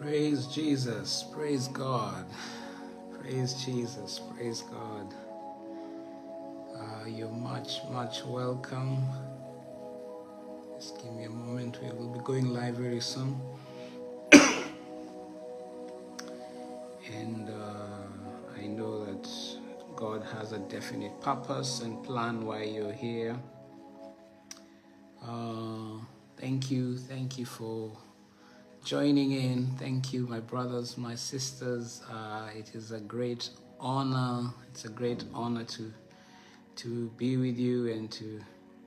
Praise Jesus, praise God, praise Jesus, praise God. You're much welcome. Just give me a moment, we will be going live very soon. And I know that God has a definite purpose and plan why you're here. Thank you for joining in. Thank you, my brothers, my sisters. It is a great honor. It's a great honor to be with you and to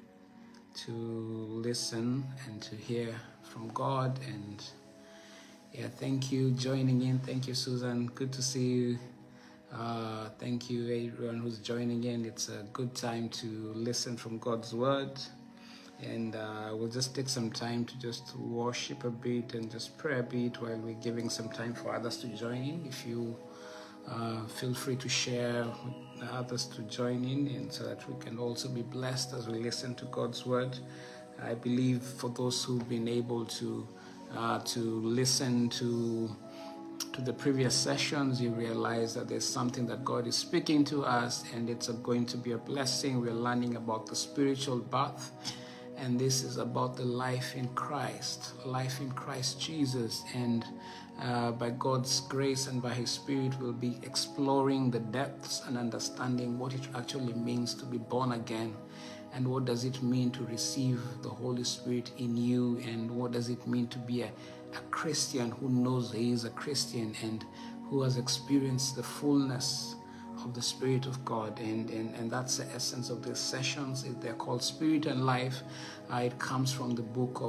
listen and to hear from God. And yeah, thank you joining in. Thank you, Susan. Good to see you. Thank you, everyone who's joining in. It's a good time to listen from God's word. And we'll just take some time to just worship a bit and just pray a bit while we're giving some time for others to join in. If you feel free to share with others to join in, and so that we can also be blessed as we listen to God's word. I believe for those who've been able to listen to the previous sessions, you realize that there's something that God is speaking to us, and it's going to be a blessing. We're learning about the spiritual birth. And this is about the life in Christ Jesus. And by God's grace and by His Spirit, we'll be exploring the depths and understanding what it actually means to be born again. And what does it mean to receive the Holy Spirit in you? And what does it mean to be a Christian who knows he is a Christian and who has experienced the fullness of the Spirit of God, and that's the essence of these sessions. They're called Spirit and Life. It comes from the book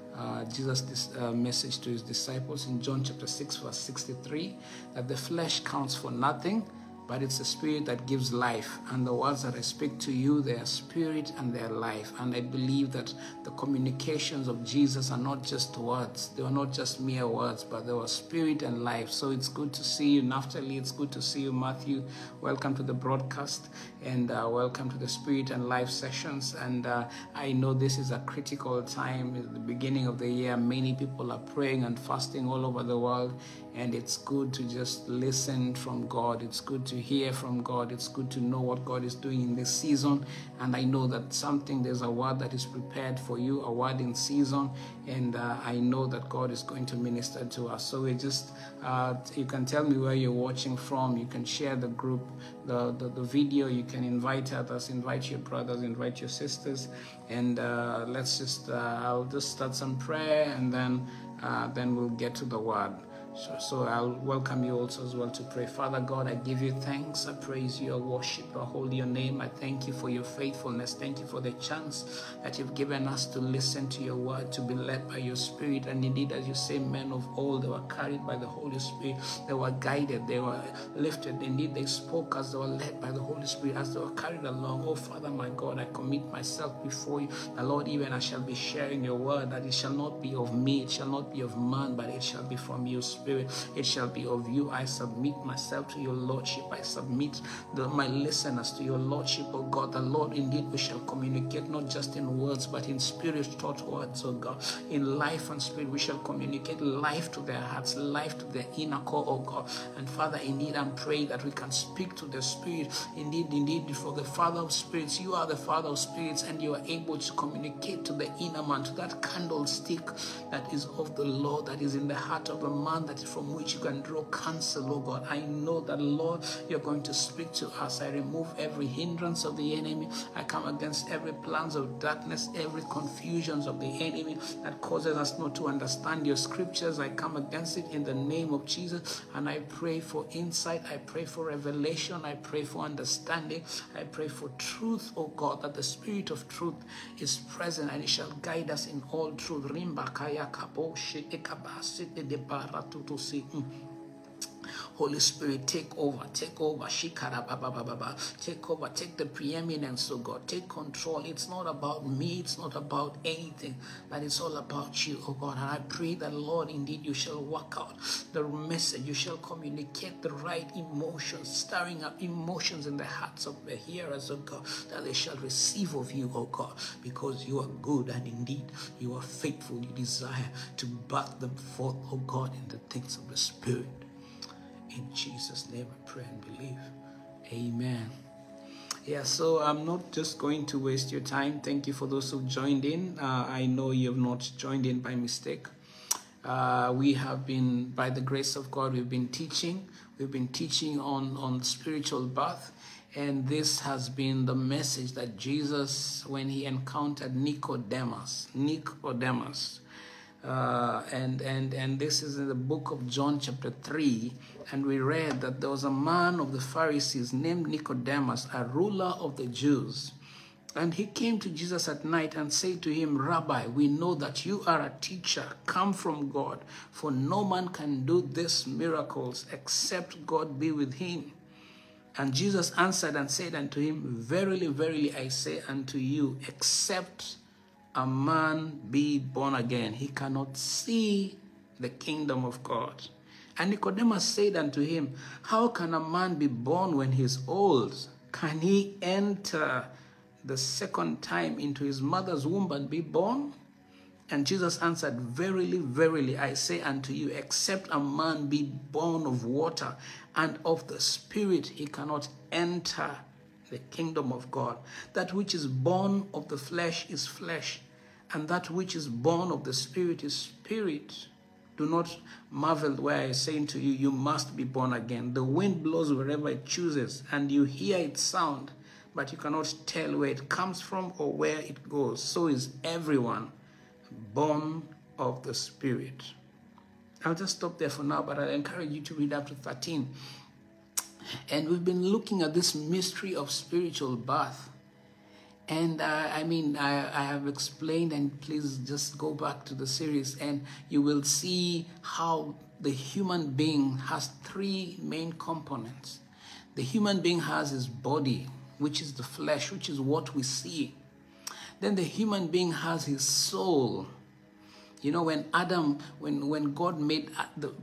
of Jesus' message to His disciples in John chapter 6 verse 63, that the flesh counts for nothing, but it's the Spirit that gives life. And the words that I speak to you, they are spirit and they are life. And I believe that the communications of Jesus are not just words. They were not just mere words, but they were spirit and life. So it's good to see you, Naphtali. It's good to see you, Matthew. Welcome to the broadcast, and welcome to the Spirit and Life sessions. And I know this is a critical time at the beginning of the year. Many people are praying and fasting all over the world. And it's good to just listen from God. It's good to hear from God. It's good to know what God is doing in this season. And I know that there's a word that is prepared for you, a word in season. And I know that God is going to minister to us. So we just, you can tell me where you're watching from. You can share the group, the video. You can invite others, invite your brothers, invite your sisters. And let's just, I'll just start some prayer, and then we'll get to the word. So I'll welcome you also as well to pray. Father God, I give you thanks. I praise you. I worship. I hold your name. I thank you for your faithfulness. Thank you for the chance that you've given us to listen to your word, to be led by your Spirit. And indeed, as you say, men of old, they were carried by the Holy Spirit. They were guided. They were lifted. Indeed, they spoke as they were led by the Holy Spirit, as they were carried along. Oh, Father, my God, I commit myself before you. The Lord, even I shall be sharing your word, that it shall not be of me, it shall not be of man, but it shall be from you, Spirit. It shall be of you. I submit myself to your Lordship. I submit my listeners to your Lordship, oh God. The Lord, indeed, we shall communicate not just in words, but in spirit taught words, oh God. In life and spirit, we shall communicate life to their hearts, life to their inner core, oh God. And Father, indeed, I'm praying that we can speak to the Spirit. Indeed, for the Father of spirits, you are the Father of spirits, and you are able to communicate to the inner man, to that candlestick that is of the Lord, that is in the heart of a man, that is from which you can draw counsel, oh God. I know that, Lord, you're going to speak to us. I remove every hindrance of the enemy. I come against every plans of darkness, every confusions of the enemy that causes us not to understand your scriptures. I come against it in the name of Jesus, and I pray for insight. I pray for revelation. I pray for understanding. I pray for truth, oh God, that the Spirit of truth is present and it shall guide us in all truth. Holy Spirit, take over, take over. Take over, take the preeminence, oh God. Take control. It's not about me, it's not about anything, but it's all about you, oh God. And I pray that, Lord, indeed you shall work out the message. You shall communicate the right emotions, stirring up emotions in the hearts of the hearers, oh God, that they shall receive of you, oh God, because you are good and indeed you are faithful. You desire to birth them forth, oh God, in the things of the Spirit. In Jesus' name I pray and believe. Amen. Yeah, so I'm not just going to waste your time. Thank you for those who joined in. I know you have not joined in by mistake. We have been, by the grace of God, we've been teaching. We've been teaching on spiritual birth. And this has been the message that Jesus, when he encountered Nicodemus, and this is in the book of John chapter 3, and we read that there was a man of the Pharisees named Nicodemus, a ruler of the Jews. And he came to Jesus at night and said to him, Rabbi, we know that you are a teacher come from God, for no man can do these miracles except God be with him. And Jesus answered and said unto him, Verily, verily, I say unto you, except a man be born again, he cannot see the kingdom of God. And Nicodemus said unto him, How can a man be born when he is old? Can he enter the second time into his mother's womb and be born? And Jesus answered, Verily, verily, I say unto you, except a man be born of water and of the Spirit, he cannot enter the kingdom of God. That which is born of the flesh is flesh, and that which is born of the Spirit is spirit. Do not marvel where I say to you, you must be born again. The wind blows wherever it chooses, and you hear its sound, but you cannot tell where it comes from or where it goes. So is everyone born of the Spirit. I'll just stop there for now, but I encourage you to read up to 13. And we've been looking at this mystery of spiritual birth. And I have explained, and please just go back to the series and you will see how the human being has three main components. The human being has his body, which is the flesh, which is what we see. Then the human being has his soul. You know, when God made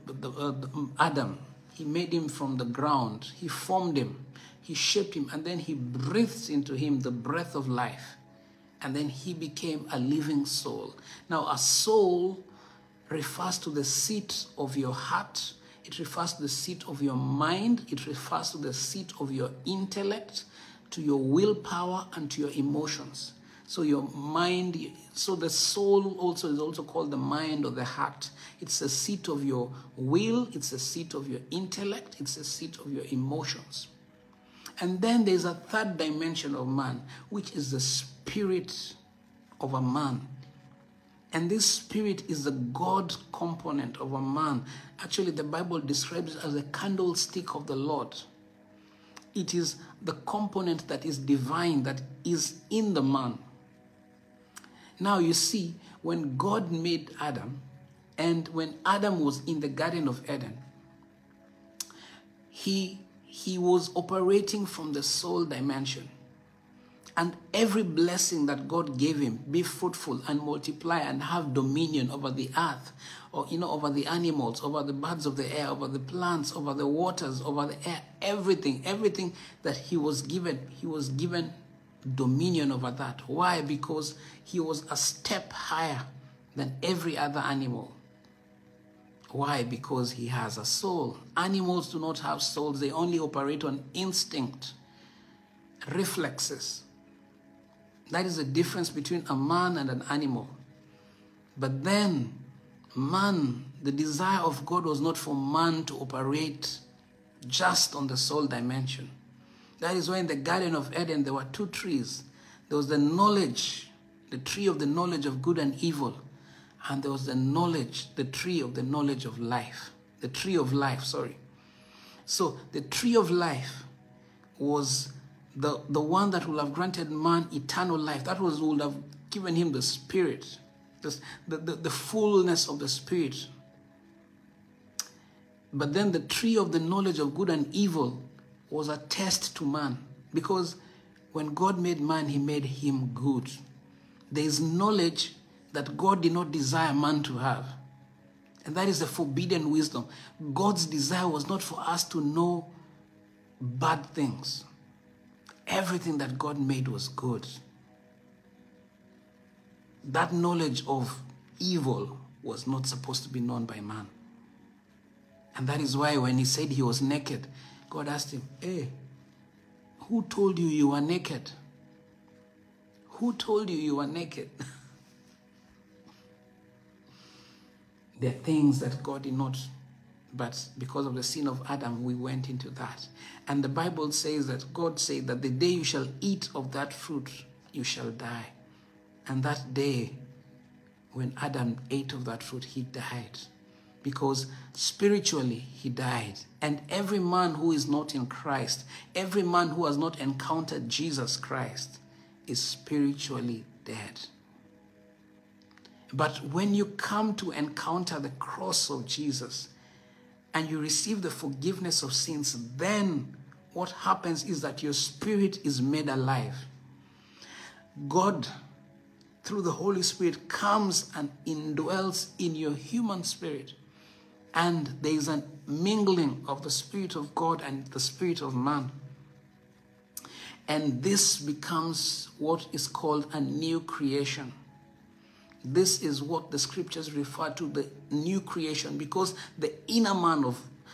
Adam, he made him from the ground. He formed him. He shaped him, and then he breathed into him the breath of life. And then he became a living soul. Now, a soul refers to the seat of your heart. It refers to the seat of your mind. It refers to the seat of your intellect, to your willpower, and to your emotions. So your mind, so the soul also is also called the mind or the heart. It's the seat of your will. It's the seat of your intellect. It's the seat of your emotions. And then there's a third dimension of man, which is the spirit of a man. And this spirit is the God component of a man. Actually, the Bible describes it as a candlestick of the Lord. It is the component that is divine, that is in the man. Now you see, when God made Adam, and when Adam was in the Garden of Eden, he was operating from the soul dimension. And every blessing that God gave him, be fruitful and multiply and have dominion over the earth, or over the animals, over the birds of the air, over the plants, over the waters, over the air, everything that he was given dominion over that. Why? Because he was a step higher than every other animal. Why? Because he has a soul. Animals do not have souls. They only operate on instinct, reflexes. That is the difference between a man and an animal. But then, man, the desire of God was not for man to operate just on the soul dimension. That is why in the Garden of Eden, there were two trees. There was the tree of the knowledge of good and evil. And there was the tree of the knowledge of life. The tree of life, sorry. So the tree of life was the one that would have granted man eternal life. That would have given him the spirit, the fullness of the spirit. But then the tree of the knowledge of good and evil was a test to man, because when God made man, he made him good. There is knowledge that God did not desire man to have. And that is the forbidden wisdom. God's desire was not for us to know bad things. Everything that God made was good. That knowledge of evil was not supposed to be known by man. And that is why when he said he was naked, God asked him, hey, who told you you were naked? Who told you you were naked? There are things that God did not, but because of the sin of Adam, we went into that. And the Bible says that God said that the day you shall eat of that fruit, you shall die. And that day, when Adam ate of that fruit, he died. Because spiritually, he died. And every man who is not in Christ, every man who has not encountered Jesus Christ, is spiritually dead. But when you come to encounter the cross of Jesus and you receive the forgiveness of sins, then what happens is that your spirit is made alive. God, through the Holy Spirit, comes and indwells in your human spirit. And there is a mingling of the Spirit of God and the Spirit of man. And this becomes what is called a new creation. This is what the scriptures refer to, the new creation, because the inner man,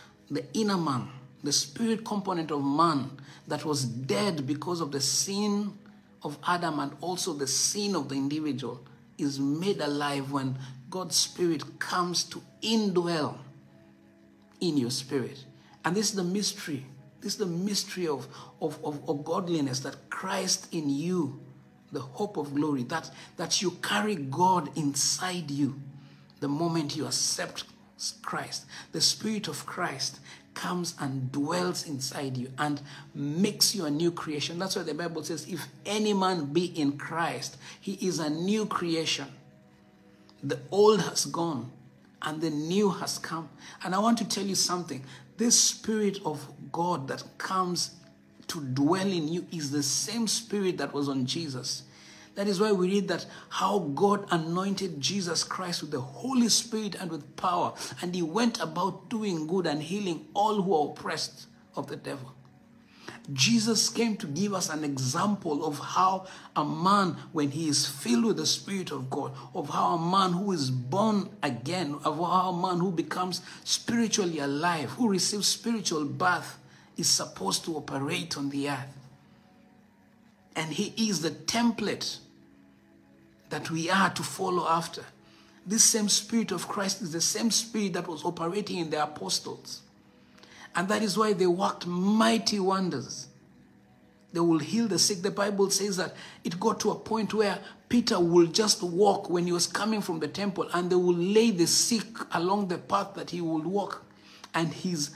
the spirit component of man that was dead because of the sin of Adam and also the sin of the individual, is made alive when God's Spirit comes to indwell in your spirit. And this is the mystery. This is the mystery of godliness, that Christ in you, the hope of glory, that you carry God inside you the moment you accept Christ. The Spirit of Christ comes and dwells inside you and makes you a new creation. That's why the Bible says, if any man be in Christ, he is a new creation. The old has gone and the new has come. And I want to tell you something. This Spirit of God that comes to dwell in you is the same Spirit that was on Jesus. That is why we read that how God anointed Jesus Christ with the Holy Spirit and with power, and he went about doing good and healing all who are oppressed of the devil. Jesus came to give us an example of how a man, when he is filled with the Spirit of God, of how a man who is born again, of how a man who becomes spiritually alive, who receives spiritual birth, is supposed to operate on the earth. And he is the template that we are to follow after. This same Spirit of Christ is the same Spirit that was operating in the apostles. And that is why they worked mighty wonders. They will heal the sick. The Bible says that it got to a point where Peter will just walk when he was coming from the temple, and they will lay the sick along the path that he would walk. And his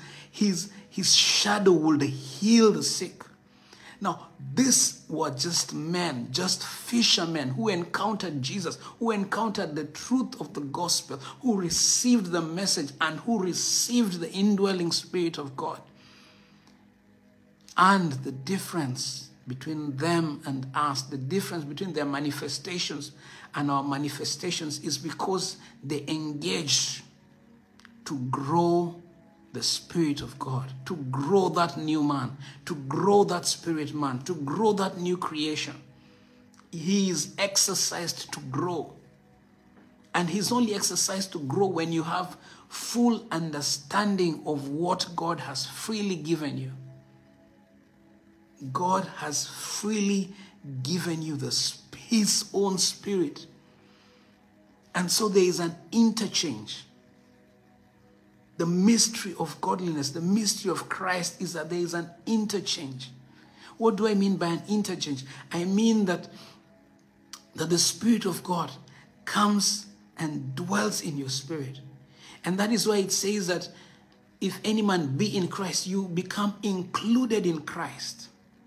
shadow would heal the sick. Now, these were just men, just fishermen who encountered Jesus, who encountered the truth of the gospel, who received the message and who received the indwelling Spirit of God. And the difference between them and us, the difference between their manifestations and our manifestations, is because they engage to grow the Spirit of God, to grow that new man, to grow that spirit man, to grow that new creation. He is exercised to grow. And he's only exercised to grow when you have full understanding of what God has freely given you. God has freely given you his own Spirit. And so there is an interchange. The mystery of godliness, the mystery of Christ, is that there is an interchange. What do I mean by an interchange? I mean that the Spirit of God comes and dwells in your spirit. And that is why it says that if any man be in Christ, you become included in Christ.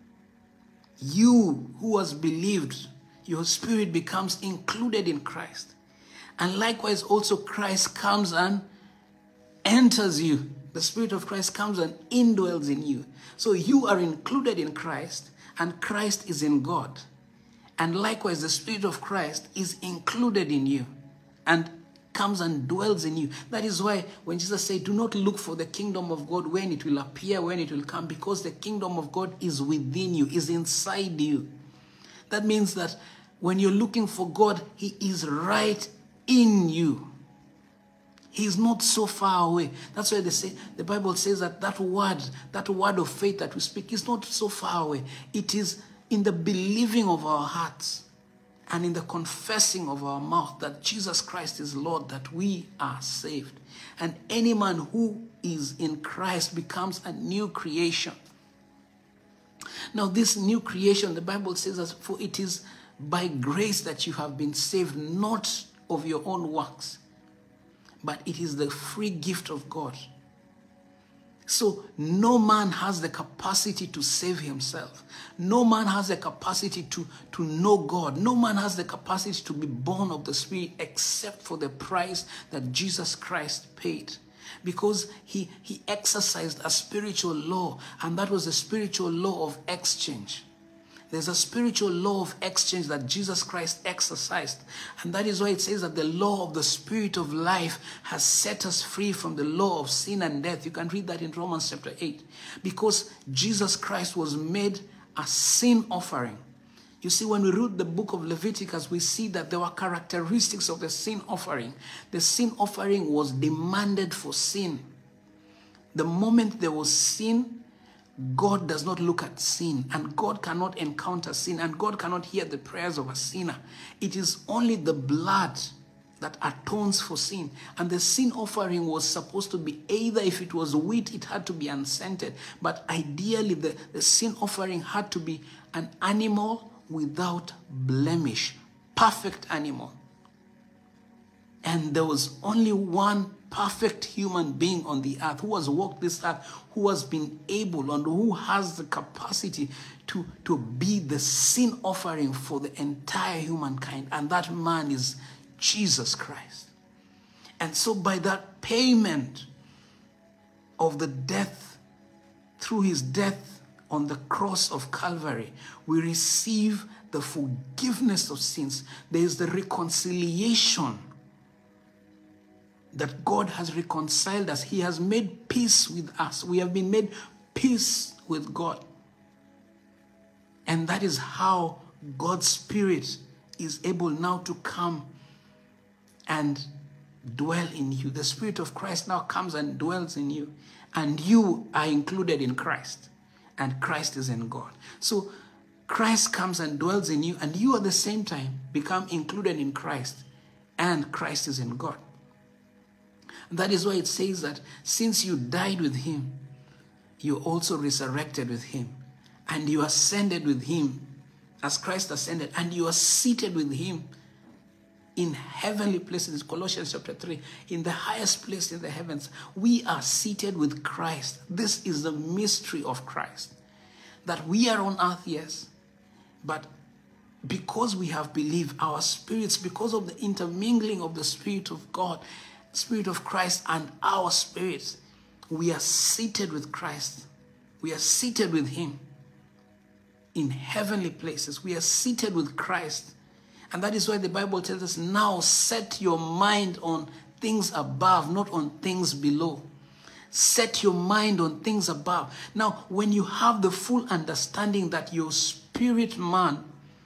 You who has believed, your spirit becomes included in Christ. And likewise also Christ comes and enters you the Spirit of Christ comes and indwells in you. So you are included in Christ, and Christ is in God. And likewise, the Spirit of Christ is included in you and comes and dwells in you. That is why when Jesus said, do not look for the kingdom of God when it will appear, when it will come, because the kingdom of God is within you, is inside you. That means that when you're looking for God, he is right in you. He is not so far away. That's why they say, the Bible says that word of faith that we speak is not so far away. It is in the believing of our hearts and in the confessing of our mouth that Jesus Christ is Lord, that we are saved. And any man who is in Christ becomes a new creation. Now, this new creation, the Bible says that for it is by grace that you have been saved, not of your own works, but it is the free gift of God. So no man has the capacity to save himself. No man has the capacity to know God. No man has the capacity to be born of the Spirit except for the price that Jesus Christ paid. Because he exercised a spiritual law, and that was the spiritual law of exchange. There's a spiritual law of exchange that Jesus Christ exercised. And that is why it says that the law of the Spirit of life has set us free from the law of sin and death. You can read that in Romans chapter 8. Because Jesus Christ was made a sin offering. You see, when we read the book of Leviticus, we see that there were characteristics of the sin offering. The sin offering was demanded for sin. The moment there was sin, God does not look at sin, and God cannot encounter sin, and God cannot hear the prayers of a sinner. It is only the blood that atones for sin. And the sin offering was supposed to be either, if it was wheat, it had to be unscented. But ideally, the sin offering had to be an animal without blemish, perfect animal. And there was only one perfect human being on the earth who has walked this earth, who has been able and who has the capacity to be the sin offering for the entire humankind. And that man is Jesus Christ. And so by that payment of the death, through his death on the cross of Calvary, we receive the forgiveness of sins. There is the reconciliation that God has reconciled us. He has made peace with us. We have been made peace with God. And that is how God's Spirit is able now to come and dwell in you. The Spirit of Christ now comes and dwells in you. And you are included in Christ. And Christ is in God. So Christ comes and dwells in you, and you at the same time become included in Christ. And Christ is in God. That is why it says that since you died with him, you also resurrected with him. And you ascended with him as Christ ascended. And you are seated with him in heavenly places. Colossians chapter 3. In the highest place in the heavens. We are seated with Christ. This is the mystery of Christ. That we are on earth, yes. But because we have believed, our spirits, because of the intermingling of the Spirit of God, Spirit of Christ and our spirits, we are seated with Christ. We are seated with him in heavenly places. We are seated with Christ. And that is why the Bible tells us, now set your mind on things above, not on things below. Set your mind on things above. Now, when you have the full understanding that your spirit man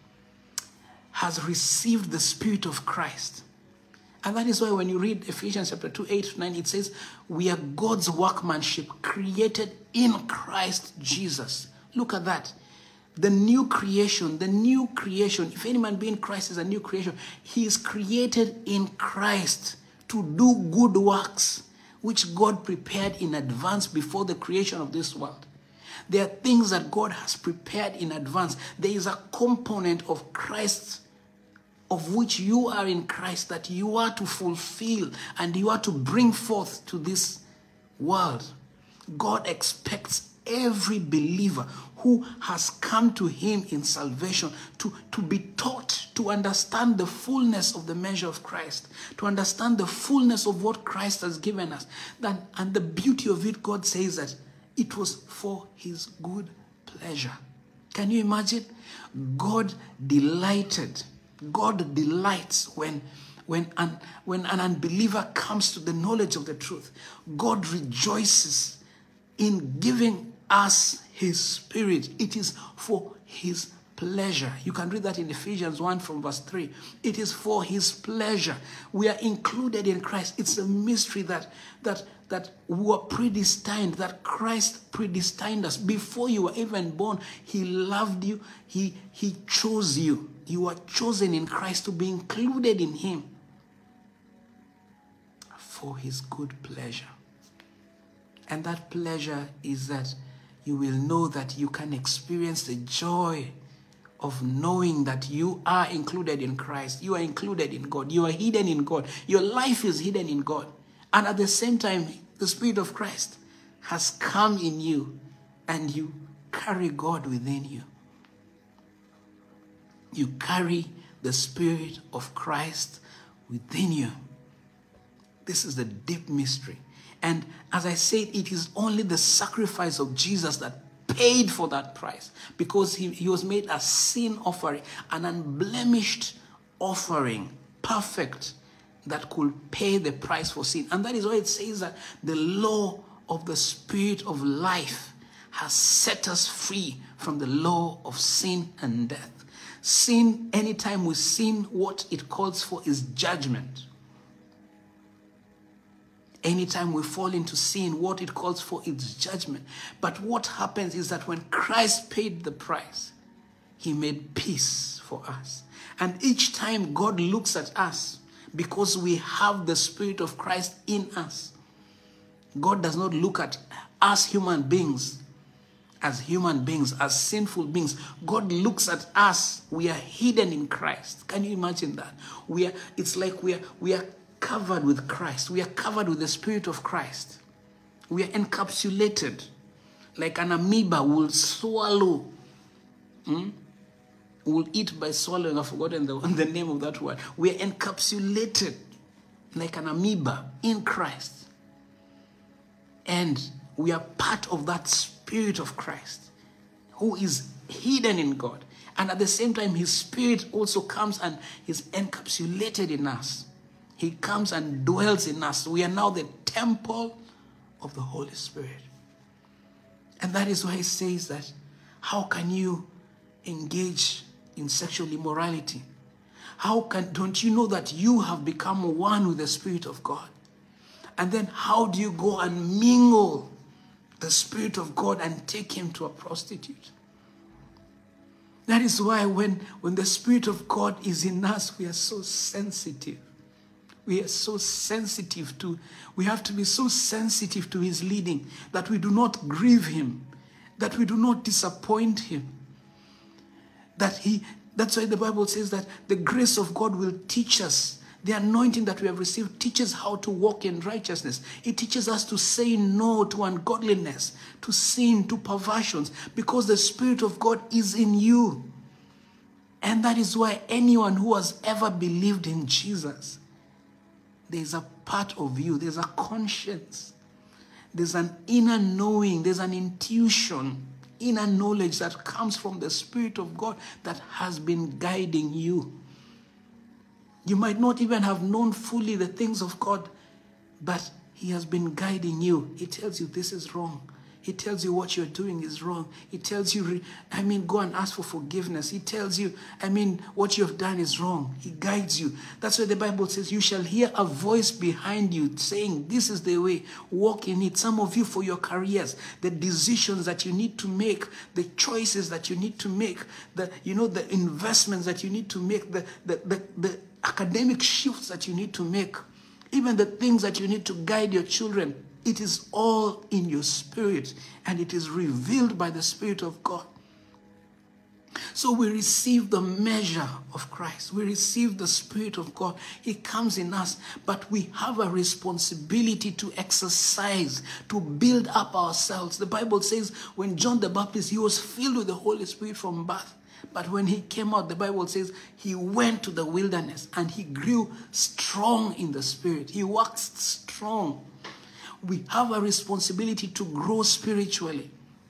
has received the Spirit of Christ, and that is why when you read Ephesians chapter 2, 8-9, it says, we are God's workmanship, created in Christ Jesus. Look at that. The new creation, if any man be in Christ is a new creation. He is created in Christ to do good works, which God prepared in advance before the creation of this world. There are things that God has prepared in advance. There is a component of Christ, of which you are in Christ, that you are to fulfill and you are to bring forth to this world. God expects every believer who has come to him in salvation to be taught to understand the fullness of the measure of Christ, to understand the fullness of what Christ has given us. And the beauty of it, God says that it was for his good pleasure. Can you imagine? God delighted. God delights when an unbeliever comes to the knowledge of the truth. God rejoices in giving us his Spirit. It is for his pleasure. You can read that in Ephesians 1 from verse 3. It is for his pleasure. We are included in Christ. It's a mystery that we were predestined, that Christ predestined us. Before you were even born, he loved you. He chose you. You are chosen in Christ to be included in him for his good pleasure. And that pleasure is that you will know that you can experience the joy of knowing that you are included in Christ. You are included in God. You are hidden in God. Your life is hidden in God. And at the same time, the Spirit of Christ has come in you and you carry God within you. You carry the Spirit of Christ within you. This is the deep mystery. And as I said, it is only the sacrifice of Jesus that paid for that price, because he was made a sin offering, an unblemished offering, perfect, that could pay the price for sin. And that is why it says that the law of the Spirit of life has set us free from the law of sin and death. Sin, anytime we sin, what it calls for is judgment. Anytime we fall into sin, what it calls for is judgment. But what happens is that when Christ paid the price, he made peace for us. And each time God looks at us, because we have the Spirit of Christ in us, God does not look at us human beings, as sinful beings. God looks at us. We are hidden in Christ. Can you imagine that? It's like we are covered with Christ. We are covered with the Spirit of Christ. We are encapsulated. Like an amoeba will swallow. Will eat by swallowing. I've forgotten the name of that word. We are encapsulated like an amoeba in Christ. And we are part of that Spirit of Christ who is hidden in God. And at the same time, his Spirit also comes and is encapsulated in us. He comes and dwells in us. We are now the temple of the Holy Spirit. And that is why he says that, how can you engage in sexual immorality? Don't you know that you have become one with the Spirit of God? And then how do you go and mingle the Spirit of God and take him to a prostitute? That is why when the Spirit of God is in us, we are so sensitive. We are so sensitive we have to be so sensitive to his leading, that we do not grieve him, that we do not disappoint him. That's why the Bible says that the grace of God will teach us. The anointing that we have received teaches how to walk in righteousness. It teaches us to say no to ungodliness, to sin, to perversions, because the Spirit of God is in you. And that is why anyone who has ever believed in Jesus, there's a part of you, there's a conscience, there's an inner knowing, there's an intuition, inner knowledge that comes from the Spirit of God that has been guiding you. You might not even have known fully the things of God, but he has been guiding you. He tells you this is wrong. He tells you what you're doing is wrong. He tells you, go and ask for forgiveness. He tells you, what you have done is wrong. He guides you. That's why the Bible says, you shall hear a voice behind you saying, this is the way, walk in it. Some of you, for your careers, the decisions that you need to make, the choices that you need to make, the investments that you need to make, the academic shifts that you need to make, even the things that you need to guide your children. It is all in your spirit, and it is revealed by the Spirit of God. So we receive the measure of Christ. We receive the Spirit of God. He comes in us, but we have a responsibility to exercise, to build up ourselves. The Bible says when John the Baptist, he was filled with the Holy Spirit from birth. But when he came out, the Bible says he went to the wilderness and he grew strong in the Spirit. He waxed strong. We have a responsibility to grow spiritually.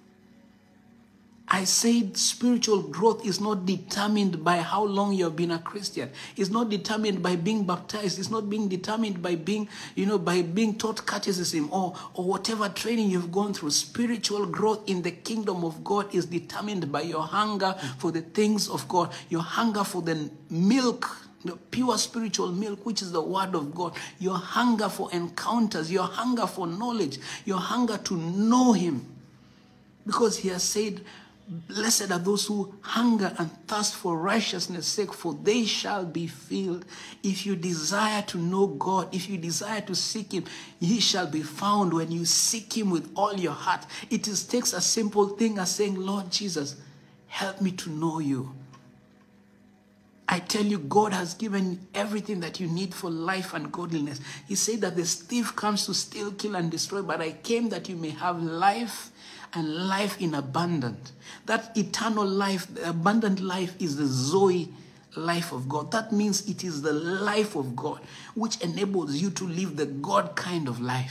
I said spiritual growth is not determined by how long you have been a Christian. It's not determined by being baptized. It's not being determined by being, by being taught catechism or whatever training you've gone through. Spiritual growth in the kingdom of God is determined by your hunger for the things of God, your hunger for the milk, the pure spiritual milk, which is the word of God, your hunger for encounters, your hunger for knowledge, your hunger to know him. Because he has said, blessed are those who hunger and thirst for righteousness' sake, for they shall be filled. If you desire to know God, if you desire to seek him, he shall be found when you seek him with all your heart. It takes a simple thing as saying, Lord Jesus, help me to know you. I tell you, God has given everything that you need for life and godliness. He said that the thief comes to steal, kill, and destroy, but I came that you may have life and life in abundance. That eternal life, the abundant life, is the Zoe life of God. That means it is the life of God, which enables you to live the God kind of life.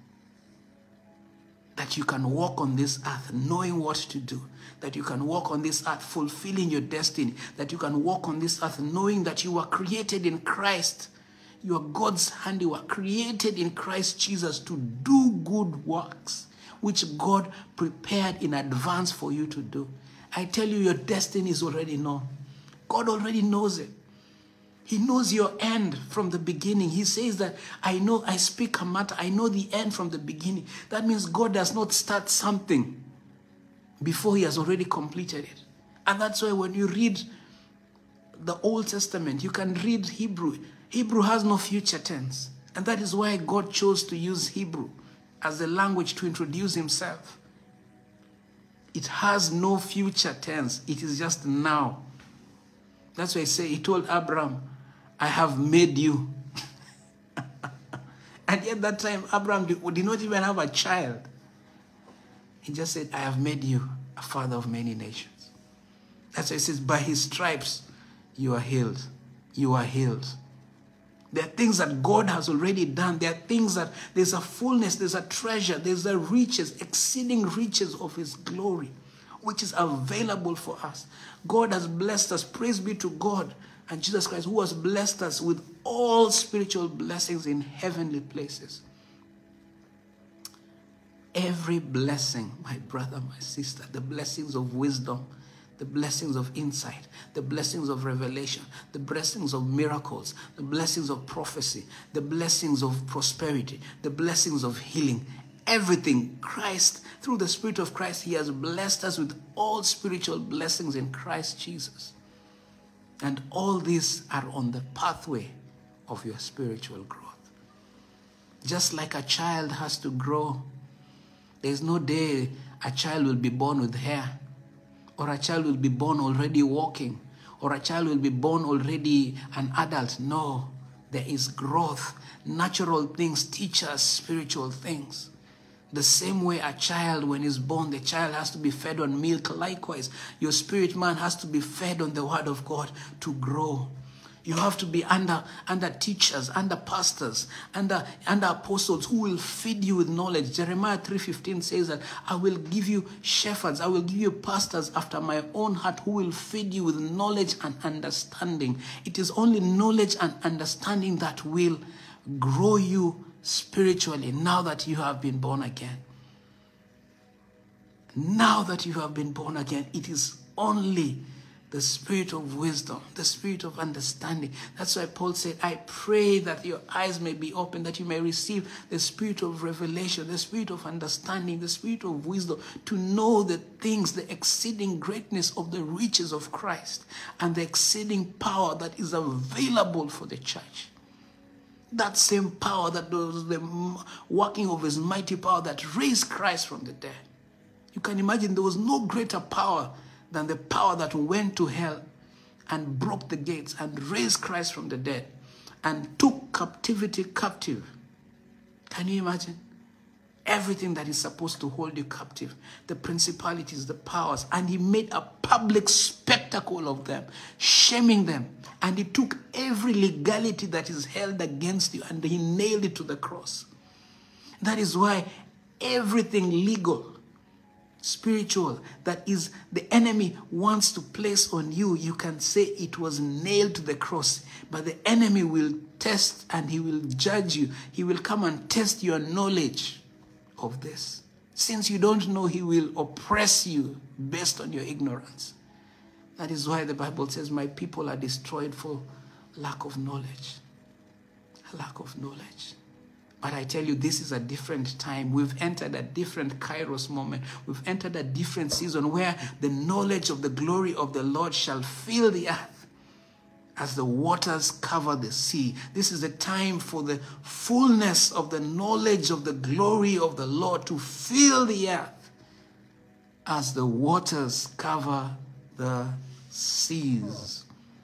That you can walk on this earth knowing what to do. That you can walk on this earth fulfilling your destiny. That you can walk on this earth knowing that you were created in Christ. You are God's handiwork, created in Christ Jesus to do good works, which God prepared in advance for you to do. I tell you, your destiny is already known. God already knows it. He knows your end from the beginning. He says that, I speak a matter, I know the end from the beginning. That means God does not start something before he has already completed it. And that's why when you read the Old Testament, you can read Hebrew. Hebrew has no future tense. And that is why God chose to use Hebrew as a language to introduce himself. It has no future tense. It is just now. That's why he told Abraham, I have made you. And at that time, Abraham did not even have a child. He just said, I have made you a father of many nations. That's why it says, by his stripes, you are healed. You are healed. There are things that God has already done. There are things that there's a fullness, there's a treasure, there's a riches, exceeding riches of his glory, which is available for us. God has blessed us. Praise be to God and Jesus Christ, who has blessed us with all spiritual blessings in heavenly places. Every blessing, my brother, my sister, the blessings of wisdom, the blessings of insight, the blessings of revelation, the blessings of miracles, the blessings of prophecy, the blessings of prosperity, the blessings of healing, everything, Christ, through the Spirit of Christ, he has blessed us with all spiritual blessings in Christ Jesus. And all these are on the pathway of your spiritual growth. Just like a child has to grow, there's no day a child will be born with hair, or a child will be born already walking, or a child will be born already an adult. No, there is growth. Natural things teach us spiritual things. The same way a child, when he's born, the child has to be fed on milk. Likewise, your spirit man has to be fed on the word of God to grow. You have to be under teachers, under pastors, under apostles who will feed you with knowledge. Jeremiah 3:15 says that I will give you shepherds, I will give you pastors after my own heart who will feed you with knowledge and understanding. It is only knowledge and understanding that will grow you spiritually now that you have been born again. Now that you have been born again, it is only the spirit of wisdom, the spirit of understanding. That's why Paul said, I pray that your eyes may be open, that you may receive the spirit of revelation, the spirit of understanding, the spirit of wisdom, to know the things, the exceeding greatness of the riches of Christ and the exceeding power that is available for the church. That same power that was the working of his mighty power that raised Christ from the dead. You can imagine there was no greater power than the power that went to hell and broke the gates and raised Christ from the dead and took captivity captive. Can you imagine? Everything that is supposed to hold you captive, the principalities, the powers, and he made a public spectacle of them, shaming them. And he took every legality that is held against you and he nailed it to the cross. That is why everything legal, spiritual, that is the enemy wants to place on you, you can say it was nailed to the cross. But the enemy will test and he will judge you. He will come and test your knowledge of this. Since you don't know, he will oppress you based on your ignorance. That is why the Bible says, my people are destroyed for lack of knowledge. A lack of knowledge. But I tell you, this is a different time. We've entered a different Kairos moment. We've entered a different season where the knowledge of the glory of the Lord shall fill the earth as the waters cover the sea. This is the time for the fullness of the knowledge of the glory of the Lord to fill the earth as the waters cover the seas.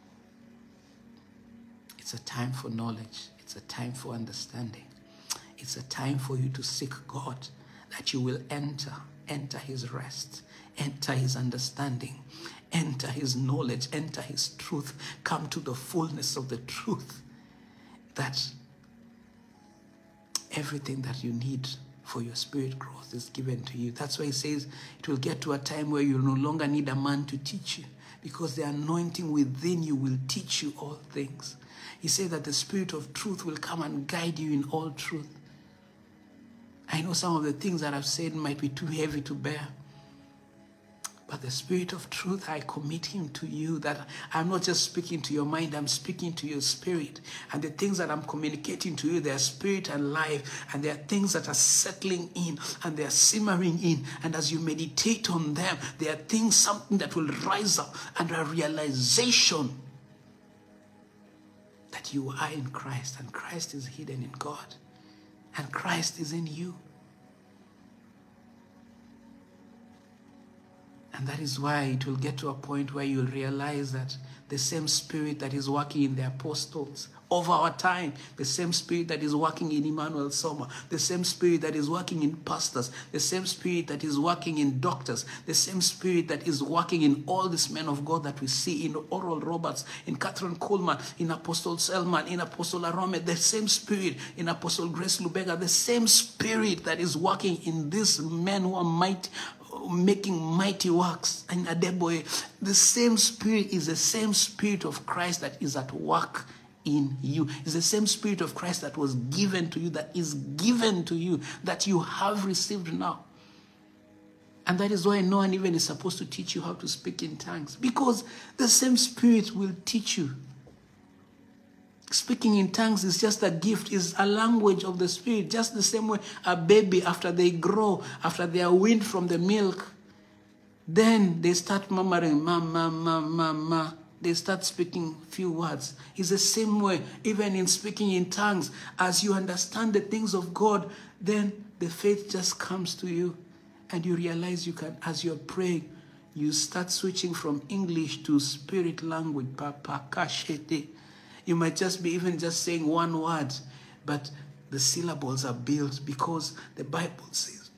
It's a time for knowledge. It's a time for understanding. It's a time for you to seek God, that you will enter his rest, enter his understanding, enter his knowledge, enter his truth, come to the fullness of the truth, that everything that you need for your spirit growth is given to you. That's why he says it will get to a time where you no longer need a man to teach you, because the anointing within you will teach you all things. He said that the Spirit of truth will come and guide you in all truth. I know some of the things that I've said might be too heavy to bear, but the Spirit of truth, I commit him to you, that I'm not just speaking to your mind, I'm speaking to your spirit. And the things that I'm communicating to you, they are spirit and life, and they are things that are settling in, and they are simmering in. And as you meditate on them, they are things, something that will rise up, and a realization that you are in Christ, and Christ is hidden in God, and Christ is in you. And that is why it will get to a point where you'll realize that the same Spirit that is working in the apostles over our time, the same Spirit that is working in Emmanuel Soma, the same Spirit that is working in pastors, the same Spirit that is working in doctors, the same Spirit that is working in all these men of God that we see, in Oral Roberts, in Catherine Coleman, in Apostle Selman, in Apostle Arome, the same Spirit in Apostle Grace Lubega, the same Spirit that is working in these men who are mighty, making mighty works in Adeboye. The same Spirit is the same Spirit of Christ that is at work in you. It's the same Spirit of Christ that was given to you, that is given to you, that you have received now. And that is why no one even is supposed to teach you how to speak in tongues, because the same Spirit will teach you. Speaking in tongues is just a gift, is a language of the Spirit, just the same way a baby, after they grow, after they are weaned from the milk, then they start murmuring, ma, ma, ma, ma, ma. They start speaking few words. It's the same way, even in speaking in tongues. As you understand the things of God, then the faith just comes to you, and you realize you can, as you're praying, you start switching from English to spirit language. You might just be even just saying one word, but the syllables are built, because the Bible says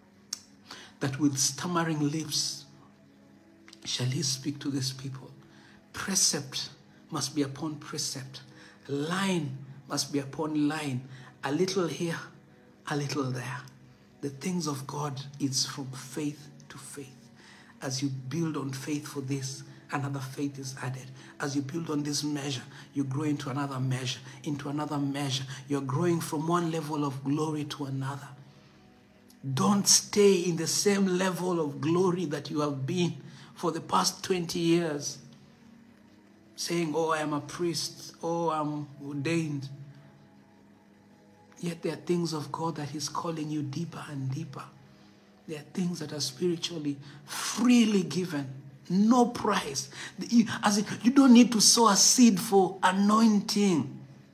that with stammering lips shall he speak to these people. Precept must be upon precept. Line must be upon line. A little here, a little there. The things of God, it's from faith to faith. As you build on faith for this, another faith is added. As you build on this measure, you grow into another measure, into another measure. You're growing from one level of glory to another. Don't stay in the same level of glory that you have been for the past 20 years. Saying, oh, I am a priest. Oh, I'm ordained. Yet there are things of God that He's calling you deeper and deeper. There are things that are spiritually freely given. No price. As you don't need to sow a seed for anointing.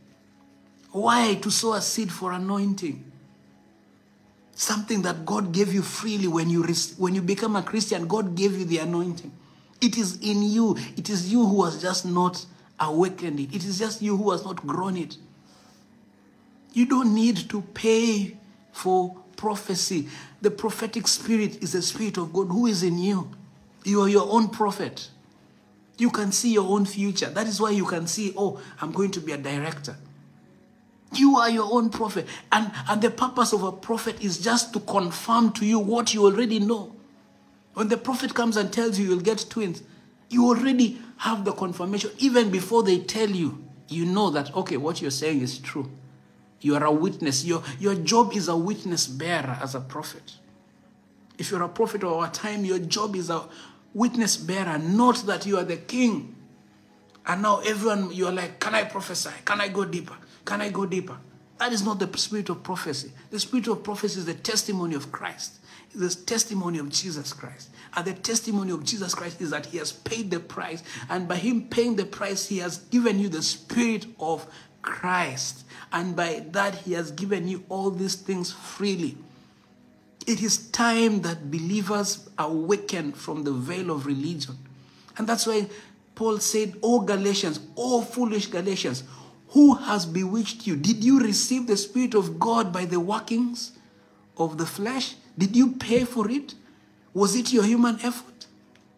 Why to sow a seed for anointing? Something that God gave you freely when you become a Christian. God gave you the anointing. It is in you. It is you who has just not awakened it. It is just you who has not grown it. You don't need to pay for prophecy. The prophetic spirit is the Spirit of God who is in you. You are your own prophet. You can see your own future. That is why you can see, oh, I'm going to be a director. You are your own prophet. And the purpose of a prophet is just to confirm to you what you already know. When the prophet comes and tells you you'll get twins, you already have the confirmation. Even before they tell you, you know that, okay, what you're saying is true. You are a witness. Your job is a witness bearer as a prophet. If you're a prophet of our time, your job is a witness bearer, not that you are the king. And now everyone, you are like, can I prophesy? Can I go deeper? Can I go deeper? That is not the spirit of prophecy. The spirit of prophecy is the testimony of Christ. It's the testimony of Jesus Christ. And the testimony of Jesus Christ is that he has paid the price. And by him paying the price, he has given you the spirit of Christ. And by that, he has given you all these things freely. It is time that believers awaken from the veil of religion. And that's why Paul said, "O Galatians, O foolish Galatians, who has bewitched you? Did you receive the Spirit of God by the workings of the flesh? Did you pay for it? Was it your human effort?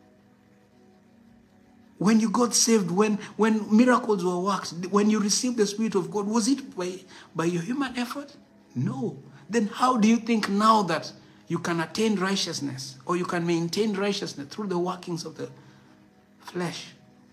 When you got saved, when miracles were worked, when you received the Spirit of God, was it by your human effort? No. Then how do you think now that you can attain righteousness or you can maintain righteousness through the workings of the flesh?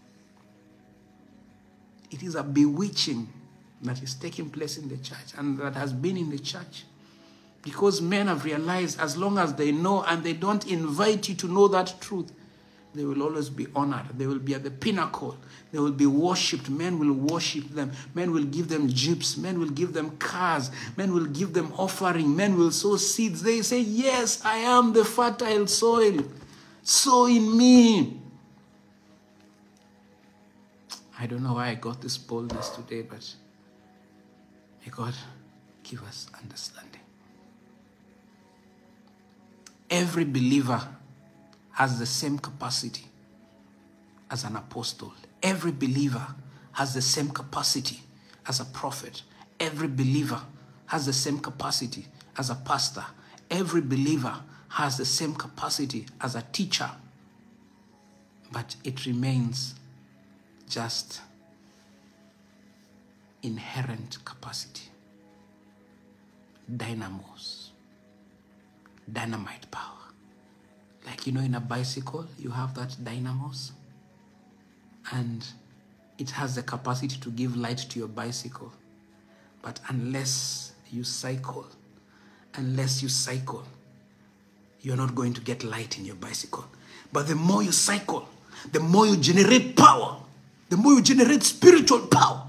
It is a bewitching that is taking place in the church and that has been in the church. Because men have realized as long as they know and they don't invite you to know that truth, they will always be honored. They will be at the pinnacle. They will be worshipped. Men will worship them. Men will give them jeeps. Men will give them cars. Men will give them offering. Men will sow seeds. They say, yes, I am the fertile soil. Sow in me. I don't know why I got this boldness today, but may God give us understanding. Every believer has the same capacity as an apostle. Every believer has the same capacity as a prophet. Every believer has the same capacity as a pastor. Every believer has the same capacity as a teacher. But it remains just inherent capacity. Dynamos. Dynamite power. Like, you know, in a bicycle, you have that dynamos. And it has the capacity to give light to your bicycle. But unless you cycle, you're not going to get light in your bicycle. But the more you cycle, the more you generate power. The more you generate spiritual power.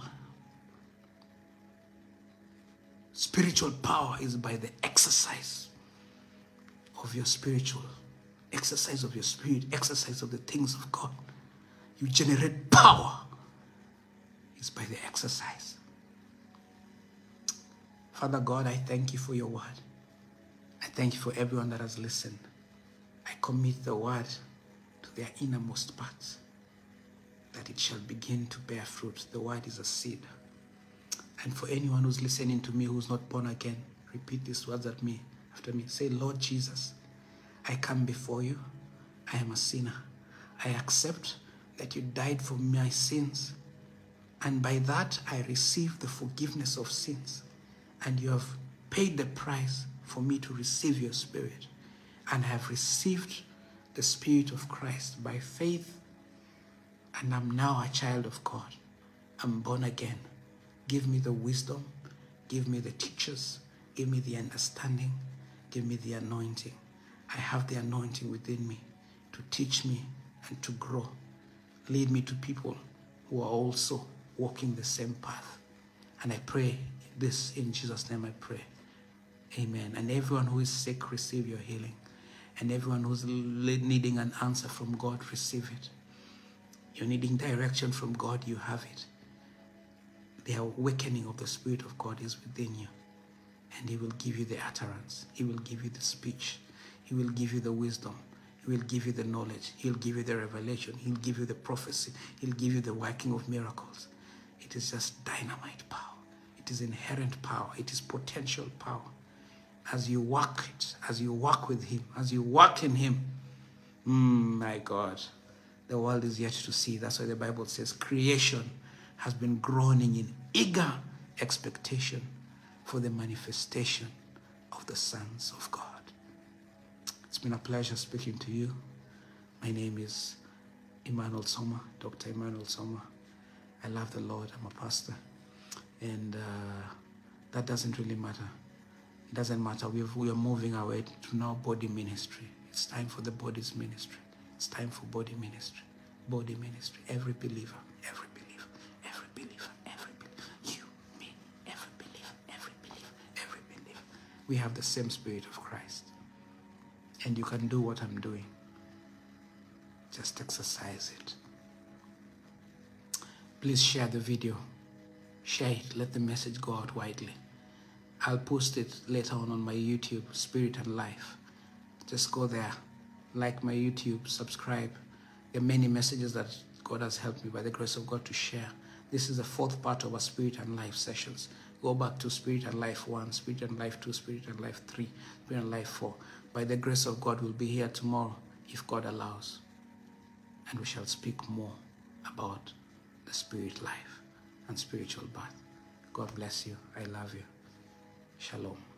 Spiritual power is by the exercise of your spiritual, exercise of your spirit, exercise of the things of God. You generate power. It's by the exercise. Father God, I thank you for your word. I thank you for everyone that has listened. I commit the word to their innermost parts, that it shall begin to bear fruit. The word is a seed. And for anyone who's listening to me who's not born again, repeat these words after me. Say, Lord Jesus, I come before you. I am a sinner. I accept that you died for my sins. And by that, I receive the forgiveness of sins. And you have paid the price for me to receive your spirit. And I have received the Spirit of Christ by faith. And I'm now a child of God. I'm born again. Give me the wisdom. Give me the teachers. Give me the understanding. Give me the anointing. I have the anointing within me to teach me and to grow. Lead me to people who are also walking the same path. And I pray this in Jesus' name I pray. Amen. And everyone who is sick, receive your healing. And everyone who's needing an answer from God, receive it. You're needing direction from God, you have it. The awakening of the Spirit of God is within you. And he will give you the utterance. He will give you the speech. He will give you the wisdom. He will give you the knowledge. He'll give you the revelation. He'll give you the prophecy. He'll give you the working of miracles. It is just dynamite power. It is inherent power. It is potential power. As you walk it, as you walk with him, as you walk in him, my God, the world is yet to see. That's why the Bible says creation has been groaning in eager expectation for the manifestation of the sons of God. It's been a pleasure speaking to you. My name is Emmanuel Soma, Dr. Emmanuel Soma. I love the Lord. I'm a pastor. And that doesn't really matter. It doesn't matter. We are moving our way to now body ministry. It's time for the body's ministry. It's time for body ministry. Body ministry. Every believer, every believer, every believer, every believer. You, me, every believer, every believer, every believer. We have the same Spirit of Christ. And you can do what I'm doing. Just exercise it. Please share the video. Share it. Let the message go out widely. I'll post it later on my YouTube, Spirit and Life. Just go there. Like my YouTube. Subscribe. There are many messages that God has helped me by the grace of God to share. This is the 4th part of our Spirit and Life sessions. Go back to Spirit and Life 1, Spirit and Life 2, Spirit and Life 3, Spirit and Life 4. By the grace of God, we'll be here tomorrow, if God allows. And we shall speak more about the spirit life and spiritual birth. God bless you. I love you. Shalom.